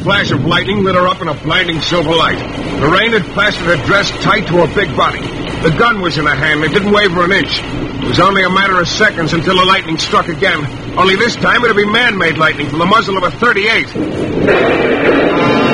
flash of lightning lit her up in a blinding silver light. The rain had plastered her dress tight to her big body. The gun was in her hand. It didn't waver an inch. It was only a matter of seconds until the lightning struck again. Only this time it would be man-made lightning from the muzzle of a .38.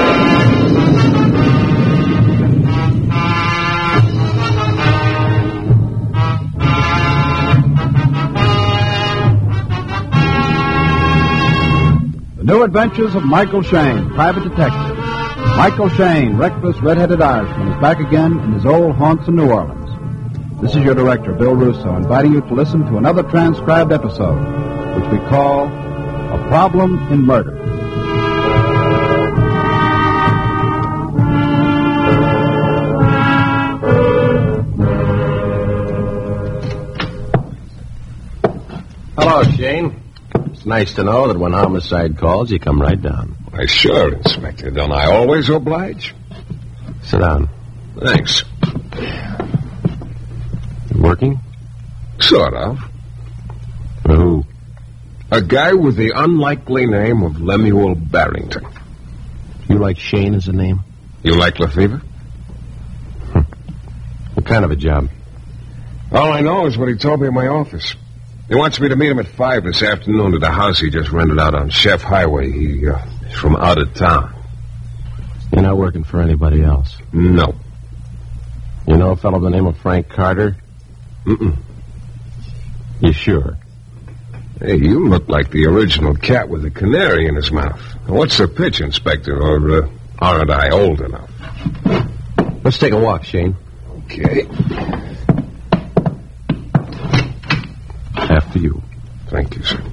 New Adventures of Michael Shayne, Private Detective. Michael Shayne, reckless red-headed Irishman, is back again in his old haunts in New Orleans. This is your director, Bill Russo, inviting you to listen to another transcribed episode, which we call A Problem in Murder. Hello, Shayne. It's nice to know that when homicide calls, you come right down. Why, sure, Inspector. Don't I always oblige? Sit down. Thanks. Working? Sort of. For who? A guy with the unlikely name of Lemuel Barrington. You like Shayne as a name? You like Lefevre? What kind of a job? All I know is what he told me in my office. He wants me to meet him at 5 this afternoon at the house he just rented out on Chef Highway. He's from out of town. You're not working for anybody else? No. You know a fellow by the name of Frank Carter? Mm-mm. You sure? Hey, you look like the original cat with a canary in his mouth. What's the pitch, Inspector? Or aren't I old enough? Let's take a walk, Shayne. Okay. After you. Thank you, sir.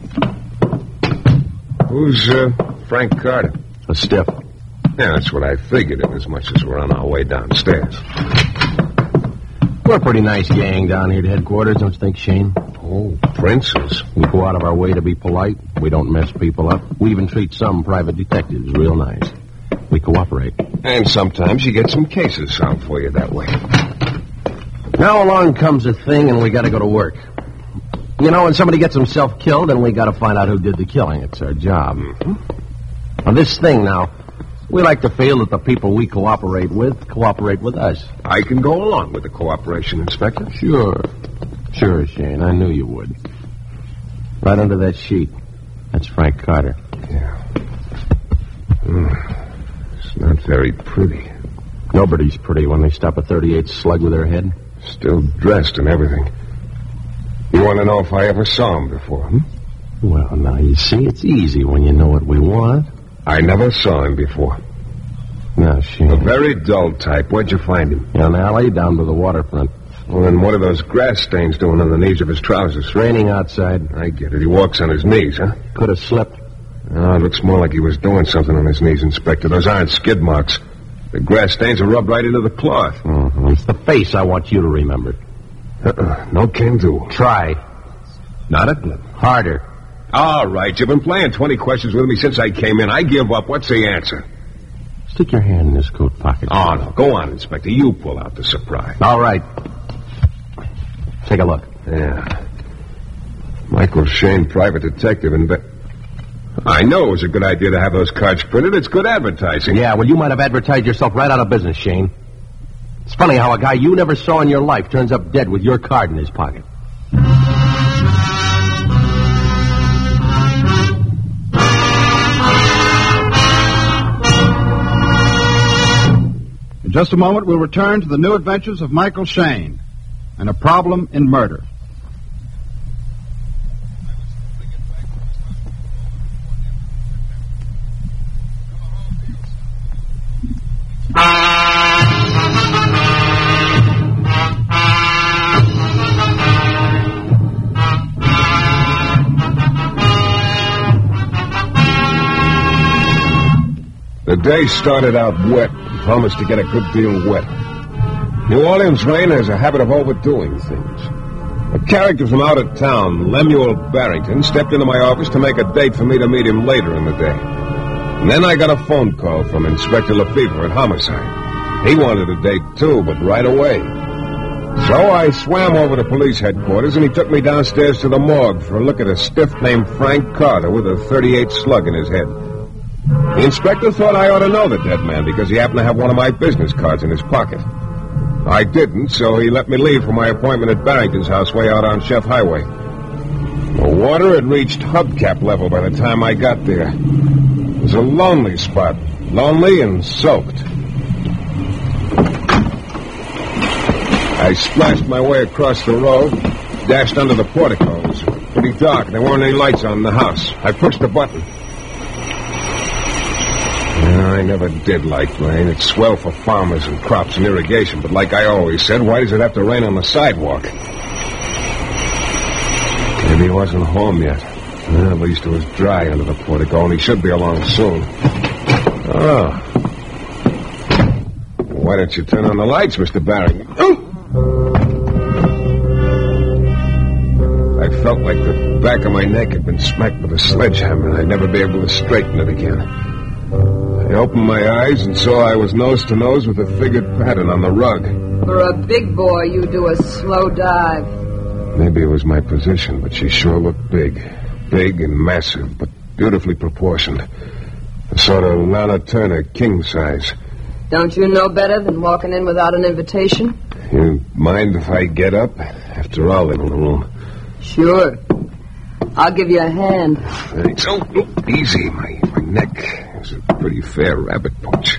Who's Frank Carter? A stiff. Yeah, that's what I figured, inasmuch as we're on our way downstairs. We're a pretty nice gang down here at headquarters, don't you think, Shayne? Oh, princes. We go out of our way to be polite. We don't mess people up. We even treat some private detectives real nice. We cooperate. And sometimes you get some cases solved for you that way. Now along comes a thing, and we got to go to work. You know, when somebody gets himself killed, then we got to find out who did the killing. It's our job. Mm-hmm. On this thing now, we like to feel that the people we cooperate with us. I can go along with the cooperation, Inspector. Sure, Shayne. I knew you would. Right under that sheet. That's Frank Carter. Yeah. It's not very pretty. Nobody's pretty when they stop a .38 slug with their head. Still dressed and everything. You want to know if I ever saw him before, Well, now, you see, it's easy when you know what we want. I never saw him before. Now, Shayne. A very dull type. Where'd you find him? In an alley down to the waterfront. Well, then what are those grass stains doing on the knees of his trousers? It's raining outside. I get it. He walks on his knees, huh? Could have slipped. Oh, it looks more like he was doing something on his knees, Inspector. Those aren't skid marks. The grass stains are rubbed right into the cloth. Mm-hmm. It's the face I want you to remember. No can do. Try. Not a blip. Harder. All right, you've been playing 20 questions with me since I came in. I give up. What's the answer? Stick your hand in this coat pocket. Oh, no. Go on, Inspector. You pull out the surprise. All right. Take a look. Yeah. Michael Shayne, private detective, I know it was a good idea to have those cards printed. It's good advertising. Yeah, well, you might have advertised yourself right out of business, Shayne. It's funny how a guy you never saw in your life turns up dead with your card in his pocket. In just a moment, we'll return to the new adventures of Michael Shayne and A Problem in Murder. The day started out wet. Promised to get a good deal wet. New Orleans rain has a habit of overdoing things. A character from out of town, Lemuel Barrington, stepped into my office to make a date for me to meet him later in the day. And then I got a phone call from Inspector Lefevre at Homicide. He wanted a date, too, but right away. So I swam over to police headquarters, and he took me downstairs to the morgue for a look at a stiff named Frank Carter with a .38 slug in his head. The inspector thought I ought to know the dead man because he happened to have one of my business cards in his pocket. I didn't, so he let me leave for my appointment at Barrington's house way out on Chef Highway. The water had reached hubcap level by the time I got there. It was a lonely spot, lonely and soaked. I splashed my way across the road, dashed under the portico. It was pretty dark. There weren't any lights on in the house. I pushed the button. I never did like rain. It's swell for farmers and crops and irrigation, but like I always said, why does it have to rain on the sidewalk? Maybe he wasn't home yet. Well, at least it was dry under the portico, and he should be along soon. Oh. Why don't you turn on the lights, Mr. Barrington? I felt like the back of my neck had been smacked with a sledgehammer, and I'd never be able to straighten it again. I opened my eyes and saw I was nose to nose with a figured pattern on the rug. For a big boy, you do a slow dive. Maybe it was my position, but she sure looked big. Big and massive, but beautifully proportioned. A sort of Lana Turner king size. Don't you know better than walking in without an invitation? You mind if I get up? After all, in the room. Sure. I'll give you a hand. Thanks. Oh, easy. My neck is a pretty fair rabbit punch.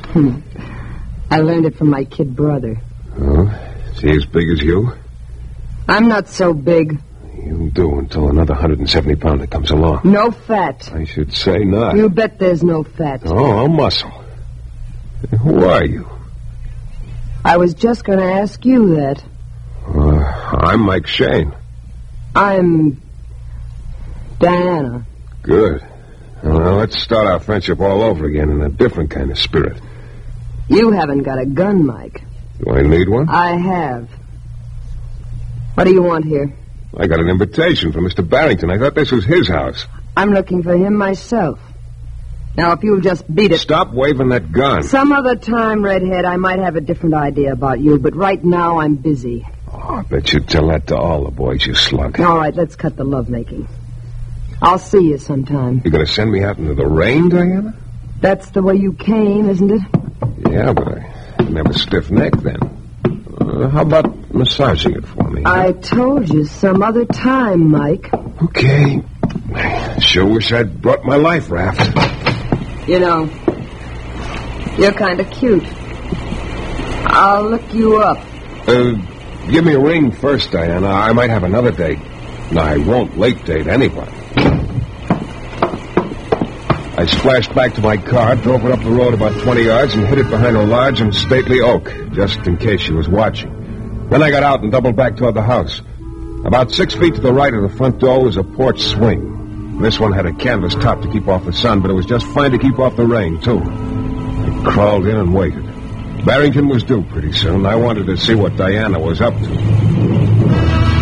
I learned it from my kid brother. Oh? Is he as big as you? I'm not so big. You'll do until another 170-pounder comes along. No fat. I should say not. You bet there's no fat. Oh, I'll muscle. Who are you? I was just going to ask you that. I'm Mike Shane. I'm Diana. Good. Well, let's start our friendship all over again in a different kind of spirit. You haven't got a gun, Mike. Do I need one? I have. What do you want here? I got an invitation from Mr. Barrington. I thought this was his house. I'm looking for him myself. Now, if you'll just beat it... Stop waving that gun. Some other time, Redhead, I might have a different idea about you, but right now I'm busy. Oh, I bet you'd tell that to all the boys, you slug. All right, let's cut the lovemaking. I'll see you sometime. You gonna send me out into the rain, Diana? That's the way you came, isn't it? Yeah, but I didn't have a stiff neck then. How about massaging it for me? I told you some other time, Mike. Okay. I sure wish I'd brought my life raft. You know, you're kind of cute. I'll look you up. Give me a ring first, Diana. I might have another date. No, I won't late date anybody. I splashed back to my car, drove it up the road about 20 yards, and hid it behind a large and stately oak, just in case she was watching. Then I got out and doubled back toward the house. About 6 feet to the right of the front door was a porch swing. This one had a canvas top to keep off the sun, but it was just fine to keep off the rain, too. I crawled in and waited. Barrington was due pretty soon. I wanted to see what Diana was up to.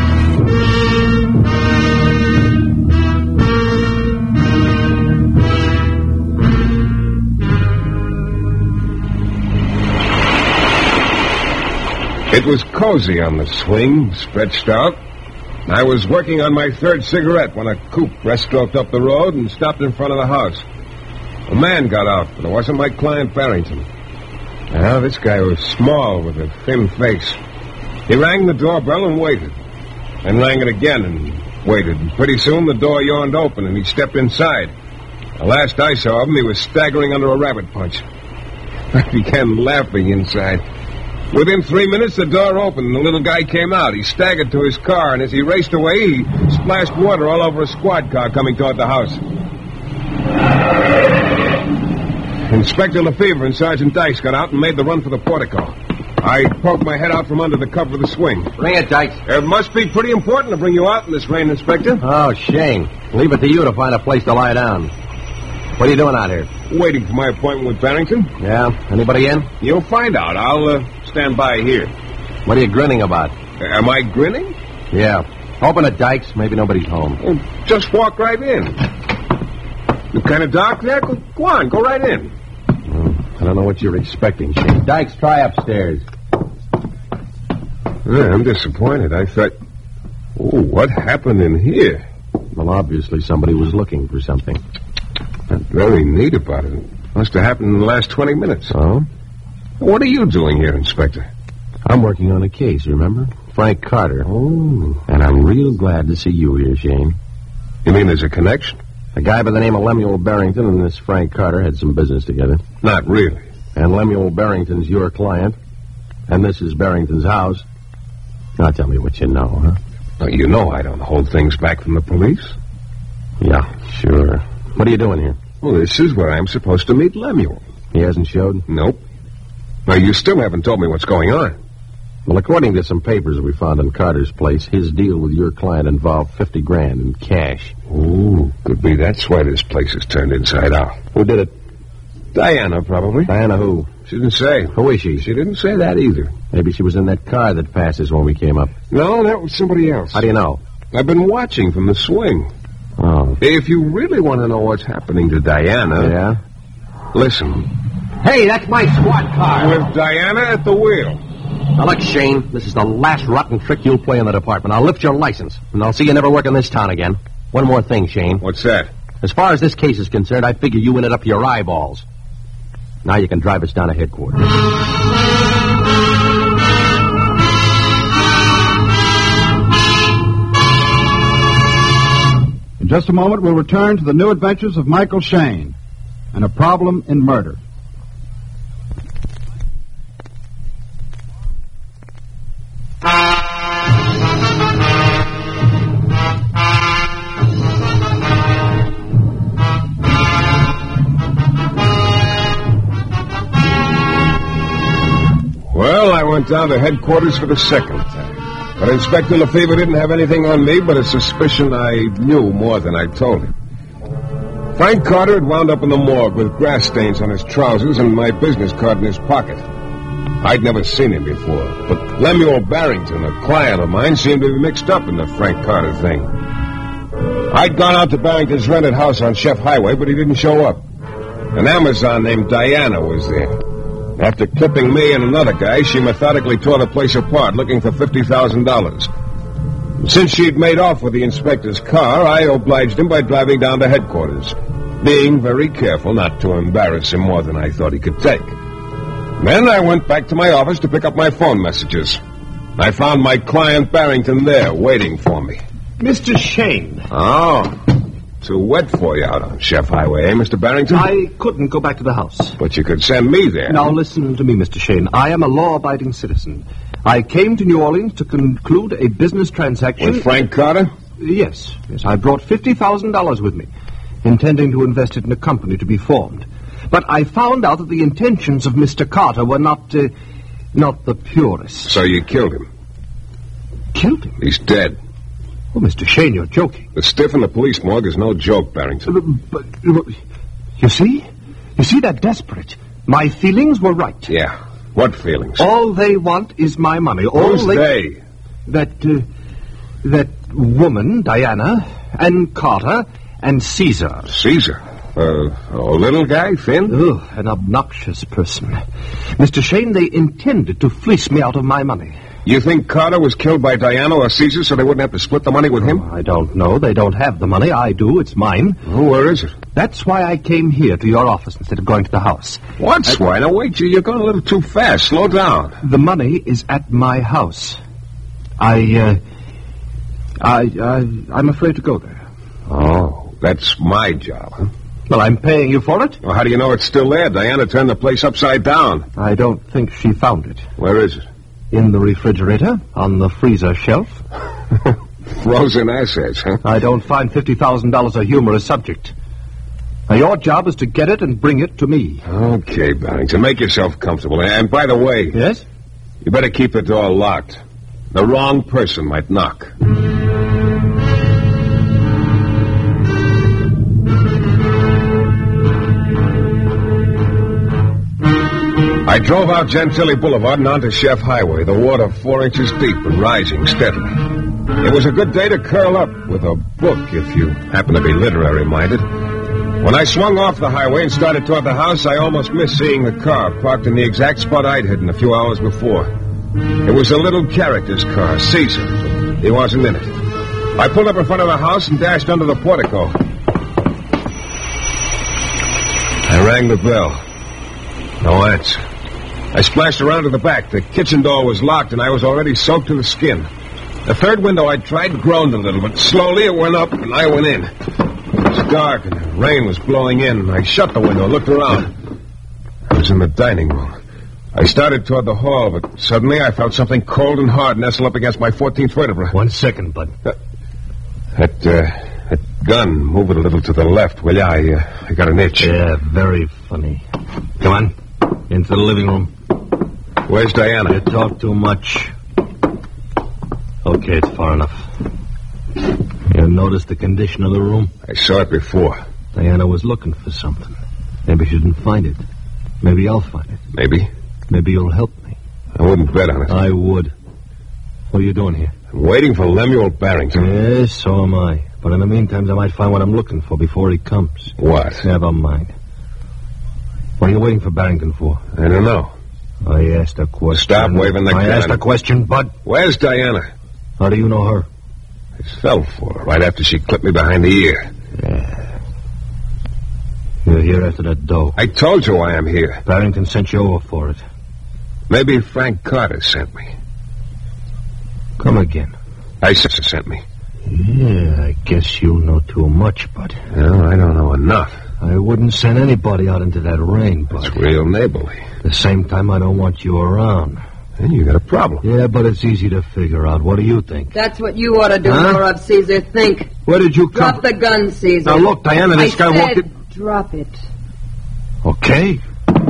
It was cozy on the swing, stretched out. I was working on my third cigarette when a coupe breaststroked up the road and stopped in front of the house. A man got out, but it wasn't my client Barrington. Now, this guy was small with a thin face. He rang the doorbell and waited. Then rang it again and waited. And pretty soon the door yawned open and he stepped inside. The last I saw of him, he was staggering under a rabbit punch. I began laughing inside. Within 3 minutes, the door opened, and the little guy came out. He staggered to his car, and as he raced away, he splashed water all over a squad car coming toward the house. Inspector Lefevre and Sergeant Dykes got out and made the run for the portico. I poked my head out from under the cover of the swing. Bring it, Dykes. It must be pretty important to bring you out in this rain, Inspector. Oh, Shane. Leave it to you to find a place to lie down. What are you doing out here? Waiting for my appointment with Barrington. Yeah? Anybody in? You'll find out. I'll stand by here. What are you grinning about? Am I grinning? Yeah. Open it, Dykes. Maybe nobody's home. Oh, just walk right in. You kind of dark there? Go on, go right in. I don't know what you're expecting, Shane. Dykes, try upstairs. Yeah, I'm disappointed. I thought... Oh, what happened in here? Well, obviously somebody was looking for something. Not very neat about it. Must have happened in the last 20 minutes. Oh? What are you doing here, Inspector? I'm working on a case, remember? Frank Carter. Oh. And I'm real glad to see you here, Shane. You mean there's a connection? A guy by the name of Lemuel Barrington and this Frank Carter had some business together. Not really. And Lemuel Barrington's your client. And this is Barrington's house. Now tell me what you know, huh? Well, you know I don't hold things back from the police. Yeah, sure. What are you doing here? Well, this is where I'm supposed to meet Lemuel. He hasn't showed? Nope. Now, you still haven't told me what's going on. Well, according to some papers we found in Carter's place, his deal with your client involved $50,000 in cash. Ooh, could be that's why this place is turned inside out. Who did it? Diana, probably. Diana who? She didn't say. Who is she? She didn't say that either. Maybe she was in that car that passed us when we came up. No, that was somebody else. How do you know? I've been watching from the swing. Oh. If you really want to know what's happening to Diana... Yeah? Listen. Hey, that's my squad car. With Diana at the wheel. Now, look, Shane, this is the last rotten trick you'll play in the department. I'll lift your license, and I'll see you never work in this town again. One more thing, Shane. What's that? As far as this case is concerned, I figure you in it up to your eyeballs. Now you can drive us down to headquarters. In just a moment, we'll return to the new adventures of Michael Shayne and a problem in murder. Well, I went down to headquarters for the second time. But Inspector Lefevre didn't have anything on me but a suspicion I knew more than I told him. Frank Carter had wound up in the morgue with grass stains on his trousers and my business card in his pocket. I'd never seen him before, but Lemuel Barrington, a client of mine, seemed to be mixed up in the Frank Carter thing. I'd gone out to Barrington's rented house on Chef Highway, but he didn't show up. An Amazon named Diana was there. After clipping me and another guy, she methodically tore the place apart, looking for $50,000. Since she'd made off with the inspector's car, I obliged him by driving down to headquarters, being very careful not to embarrass him more than I thought he could take. Then I went back to my office to pick up my phone messages. I found my client Barrington there, waiting for me. Mr. Shayne. Oh, too wet for you out on Chef Highway, eh, Mr. Barrington? I couldn't go back to the house. But you could send me there. Now listen to me, Mr. Shayne. I am a law-abiding citizen. I came to New Orleans to conclude a business transaction... With Frank Carter? Yes. I brought $50,000 with me, intending to invest it in a company to be formed. But I found out that the intentions of Mr. Carter were not the purest. So you killed him? Killed him? He's dead. Oh, Mr. Shayne, you're joking. The stiff in the police morgue is no joke, Barrington. But you see? You see, they're desperate. My feelings were right. Yeah. What feelings? All they want is my money. Who's they? That woman, Diana, and Carter, and Caesar. Caesar? A little guy, Finn? Ugh, an obnoxious person. Mr. Shayne, they intended to fleece me out of my money. You think Carter was killed by Diana or Caesar so they wouldn't have to split the money with him? I don't know. They don't have the money. I do. It's mine. Oh, where is it? That's why I came here to your office instead of going to the house. What's why? Now, wait, you're going a little too fast. Slow down. The money is at my house. I'm afraid to go there. Oh, that's my job, huh? Well, I'm paying you for it. Well, how do you know it's still there? Diana turned the place upside down. I don't think she found it. Where is it? In the refrigerator, on the freezer shelf. Frozen assets, huh? I don't find $50,000 a humorous subject. Now, your job is to get it and bring it to me. Okay, Barrington, make yourself comfortable. And by the way... Yes? You better keep the door locked. The wrong person might knock. I drove out Gentilly Boulevard and onto Chef Highway, the water 4 inches deep and rising steadily. It was a good day to curl up with a book if you happen to be literary-minded. When I swung off the highway and started toward the house, I almost missed seeing the car parked in the exact spot I'd hidden a few hours before. It was a little character's car, Caesar. He wasn't in it. I pulled up in front of the house and dashed under the portico. I rang the bell. No answer. I splashed around to the back. The kitchen door was locked, and I was already soaked to the skin. The third window I tried groaned a little, but slowly it went up, and I went in. It was dark, and the rain was blowing in. I shut the window, looked around. I was in the dining room. I started toward the hall, but suddenly I felt something cold and hard nestle up against my 14th vertebra. 1 second, bud. That gun, move it a little to the left, will you? I got an itch. Yeah, very funny. Come on, into the living room. Where's Diana? You talk too much. Okay, it's far enough. You noticed the condition of the room? I saw it before. Diana was looking for something. Maybe she didn't find it. Maybe I'll find it. Maybe. Maybe you'll help me. I wouldn't bet on it. I would. What are you doing here? I'm waiting for Lemuel Barrington. Yes, so am I. But in the meantime, I might find what I'm looking for before he comes. What? Never mind. What are you waiting for Barrington for? I don't know. I asked a question. Stop waving the gun. I asked a question, Bud. Where's Diana? How do you know her? I fell for her right after she clipped me behind the ear. Yeah. You're here after that dough. I told you why I'm here. Barrington sent you over for it. Maybe Frank Carter sent me. Come again. I sent me. Yeah, I guess you know too much, Bud. No, I don't know enough. I wouldn't send anybody out into that rain, Bud. That's real neighborly. At the same time, I don't want you around. Then you got a problem. Yeah, but it's easy to figure out. What do you think? That's what you ought to do more of, Caesar. Think. Where did you come? Drop the gun, Caesar. Now, look, Diana, this guy walked in. Drop it. Okay.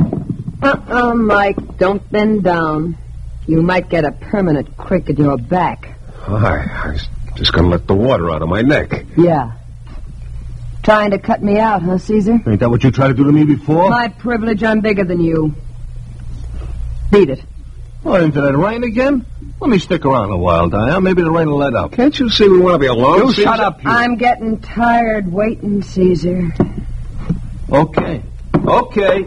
Mike, don't bend down. You might get a permanent crick in your back. I was just going to let the water out of my neck. Yeah. Trying to cut me out, huh, Caesar? Ain't that what you tried to do to me before? My privilege, I'm bigger than you. Beat it. Oh, into that rain again? Let me stick around a while, Diana. Maybe the rain will let up. Can't you see we want to be alone? You shut up, you. I'm getting tired waiting, Caesar. Okay. Okay.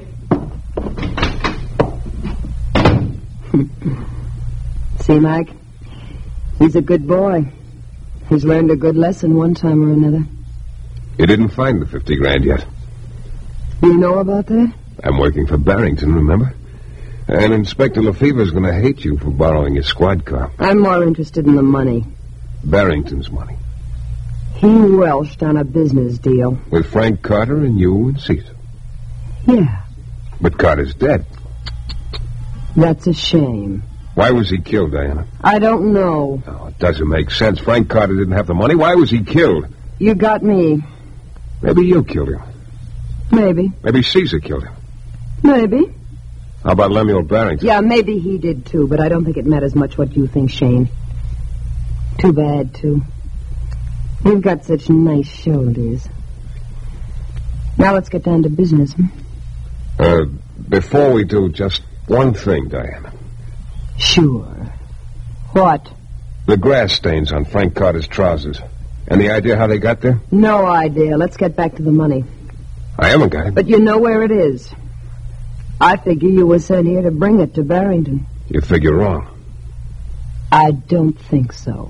See, Mike? He's a good boy. He's learned a good lesson one time or another. You didn't find the 50 grand yet. You know about that? I'm working for Barrington, remember? And Inspector Lefevre's going to hate you for borrowing his squad car. I'm more interested in the money. Barrington's money. He welched on a business deal. With Frank Carter and you and Caesar. Yeah. But Carter's dead. That's a shame. Why was he killed, Diana? I don't know. Oh, it doesn't make sense. Frank Carter didn't have the money. Why was he killed? You got me. Maybe you killed him. Maybe. Maybe Caesar killed him. Maybe. How about Lemuel Barrington? Yeah, maybe he did, too, but I don't think it matters much what you think, Shane. Too bad, too. You've got such nice shoulders. Now let's get down to business, Before we do, just one thing, Diana. Sure. What? The grass stains on Frank Carter's trousers. Any idea how they got there? No idea. Let's get back to the money. I haven't got it. But you know where it is. I figure you were sent here to bring it to Barrington. You figure wrong. I don't think so.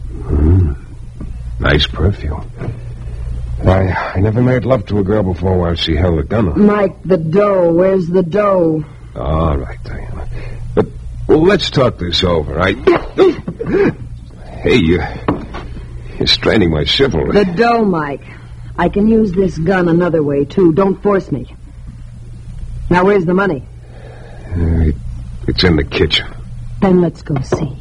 Nice perfume. I never made love to a girl before while she held a gun on. Mike, the dough. Where's the dough? All right, Diana. But let's talk this over, right? Hey, you're straining my chivalry. The dough, Mike. I can use this gun another way, too. Don't force me. Now, where's the money? It's in the kitchen. Then let's go see.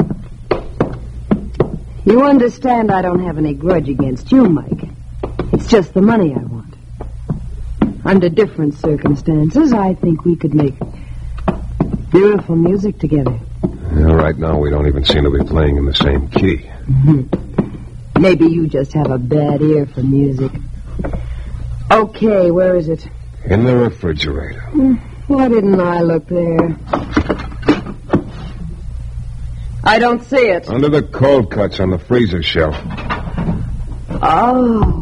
You understand I don't have any grudge against you, Mike. It's just the money I want. Under different circumstances, I think we could make beautiful music together. Well, right now, we don't even seem to be playing in the same key. Maybe you just have a bad ear for music. Okay, where is it? In the refrigerator. Why didn't I look there? I don't see it. Under the cold cuts on the freezer shelf. Oh.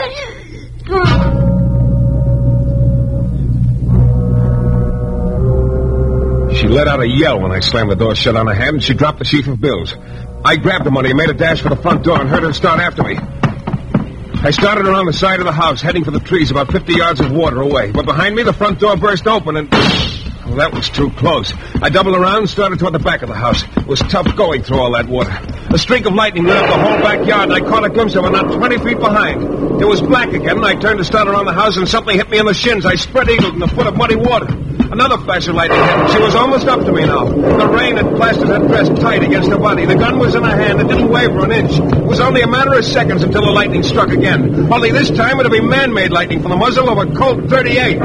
She let out a yell when I slammed the door shut on her head, and she dropped the sheaf of bills. I grabbed the money and made a dash for the front door and heard her start after me. I started around the side of the house, heading for the trees about 50 yards of water away. But behind me, the front door burst open and... Well, that was too close. I doubled around and started toward the back of the house. It was tough going through all that water. A streak of lightning lit up the whole backyard, and I caught a glimpse of her not 20 feet behind. It was black again, and I turned to start around the house, and something hit me in the shins. I spread-eagled in the foot of muddy water. Another flash of lightning hit, and she was almost up to me now. The rain had plastered her dress tight against her body. The gun was in her hand. It didn't waver an inch. It was only a matter of seconds until the lightning struck again. Only this time it'd be man-made lightning from the muzzle of a Colt 38.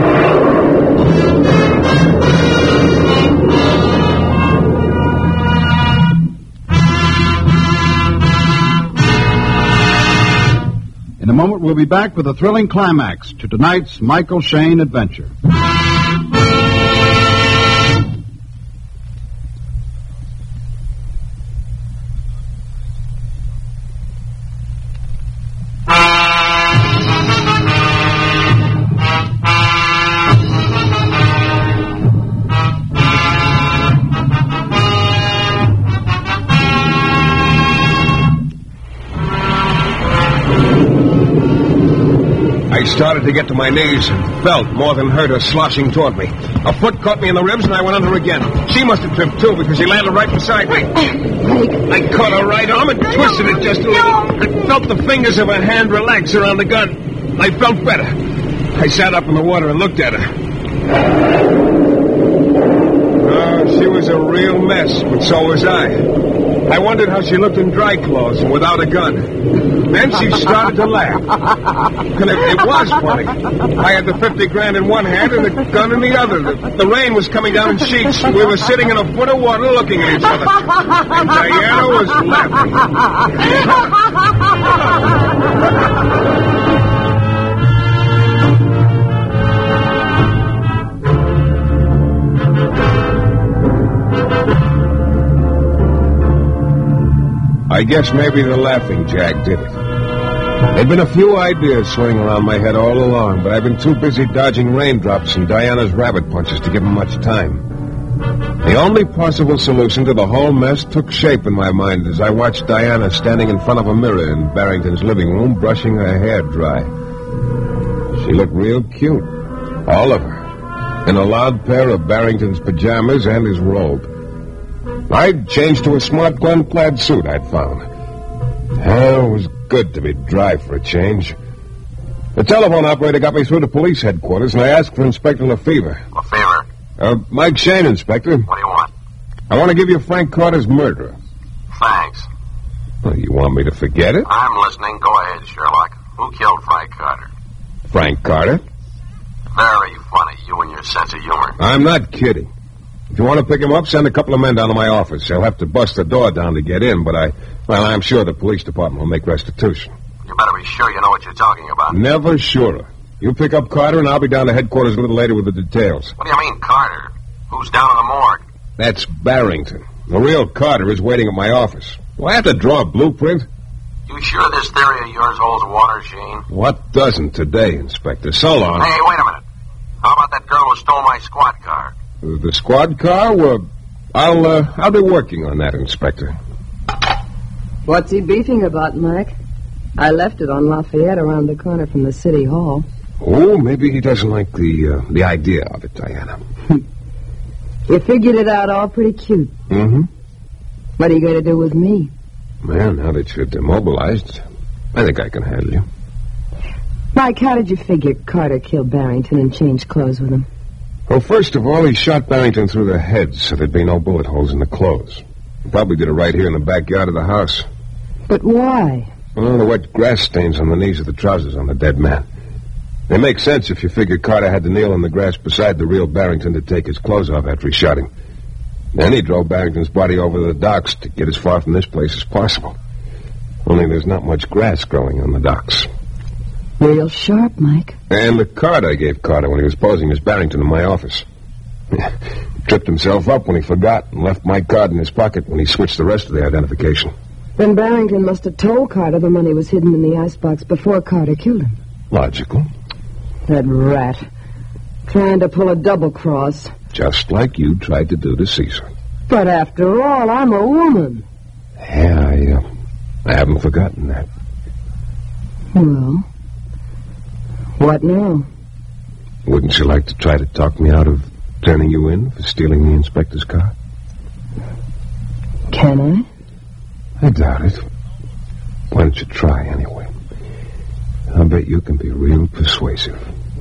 In a moment, we'll be back with a thrilling climax to tonight's Michael Shayne adventure. I started to get to my knees and felt more than heard her sloshing toward me. A foot caught me in the ribs and I went under again. She must have tripped too because she landed right beside me. I caught her right arm and twisted it just a little. I felt the fingers of her hand relax around the gun. I felt better. I sat up in the water and looked at her. Oh, she was a real mess, but so was I. I wondered how she looked in dry clothes and without a gun. Then she started to laugh. And it was funny. I had the 50 grand in one hand and the gun in the other. The rain was coming down in sheets. We were sitting in a foot of water looking at each other. And Diana was laughing. I guess maybe the laughing jag did it. There'd been a few ideas swirling around my head all along, but I've been too busy dodging raindrops and Diana's rabbit punches to give them much time. The only possible solution to the whole mess took shape in my mind as I watched Diana standing in front of a mirror in Barrington's living room, brushing her hair dry. She looked real cute, all of her, in a loud pair of Barrington's pajamas and his robe. I'd changed to a smart gun-clad suit I'd found. It was good to be dry for a change. The telephone operator got me through to police headquarters, and I asked for Inspector Lefevre. Lefevre? Mike Shayne, Inspector. What do you want? I want to give you Frank Carter's murderer. Thanks. Well, you want me to forget it? I'm listening. Go ahead, Sherlock. Who killed Frank Carter? Frank Carter? Very funny, you and your sense of humor. I'm not kidding. If you want to pick him up, send a couple of men down to my office. They'll have to bust the door down to get in, but I'm sure the police department will make restitution. You better be sure you know what you're talking about. Never sure. You pick up Carter, and I'll be down to headquarters a little later with the details. What do you mean, Carter? Who's down in the morgue? That's Barrington. The real Carter is waiting at my office. Do I have to draw a blueprint? You sure this theory of yours holds water, Shayne? What doesn't today, Inspector? So long. Hey, wait a minute. How about that girl who stole my squad car? The squad car? Well, I'll be working on that, Inspector. What's he beefing about, Mike? I left it on Lafayette around the corner from the city hall. Oh, maybe he doesn't like the idea of it, Diana. You figured it out all pretty cute. Mm-hmm. What are you going to do with me? Well, now that you're demobilized, I think I can handle you. Mike, how did you figure Carter killed Barrington and changed clothes with him? Well, first of all, he shot Barrington through the head so there'd be no bullet holes in the clothes. He probably did it right here in the backyard of the house. But why? Well, the wet grass stains on the knees of the trousers on the dead man. They make sense if you figure Carter had to kneel in the grass beside the real Barrington to take his clothes off after he shot him. Then he drove Barrington's body over the docks to get as far from this place as possible. Only there's not much grass growing on the docks. Real sharp, Mike. And the card I gave Carter when he was posing as Barrington in my office. He tripped himself up when he forgot and left my card in his pocket when he switched the rest of the identification. Then Barrington must have told Carter the money was hidden in the icebox before Carter killed him. Logical. That rat. Trying to pull a double cross. Just like you tried to do to Caesar. But after all, I'm a woman. Yeah, I haven't forgotten that. Well, what now? Wouldn't you like to try to talk me out of turning you in for stealing the inspector's car? Can I? I doubt it. Why don't you try anyway? I'll bet you can be real persuasive.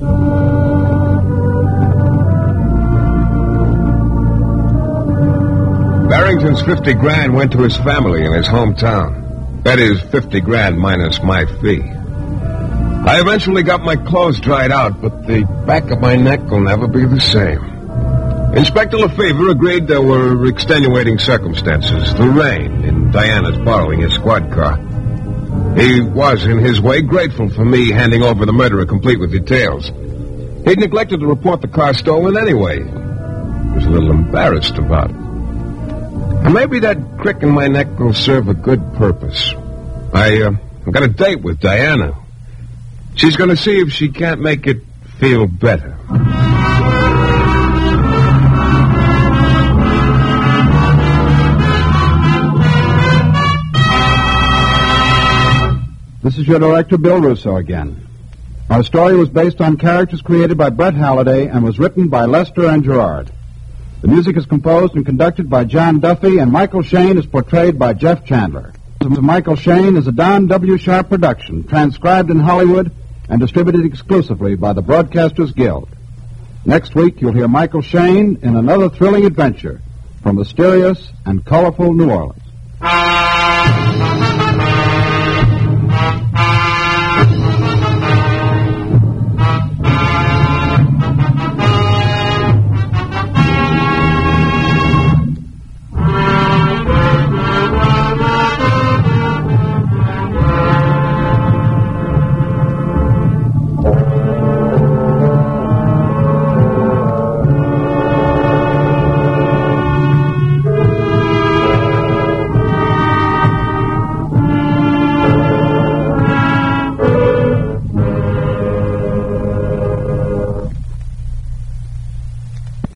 Barrington's 50 grand went to his family in his hometown. That is 50 grand minus my fee. I eventually got my clothes dried out, but the back of my neck will never be the same. Inspector Lefevre agreed there were extenuating circumstances. The rain and Diana's borrowing his squad car. He was, in his way, grateful for me handing over the murderer complete with details. He'd neglected to report the car stolen anyway. He was a little embarrassed about it. And maybe that crick in my neck will serve a good purpose. I've got a date with Diana. She's going to see if she can't make it feel better. This is your director, Bill Russo, again. Our story was based on characters created by Brett Halliday and was written by Lester and Gerard. The music is composed and conducted by John Duffy, and Michael Shayne is portrayed by Jeff Chandler. Michael Shayne is a Don W. Sharp production, transcribed in Hollywood and distributed exclusively by the Broadcasters Guild. Next week, you'll hear Michael Shayne in another thrilling adventure from mysterious and colorful New Orleans.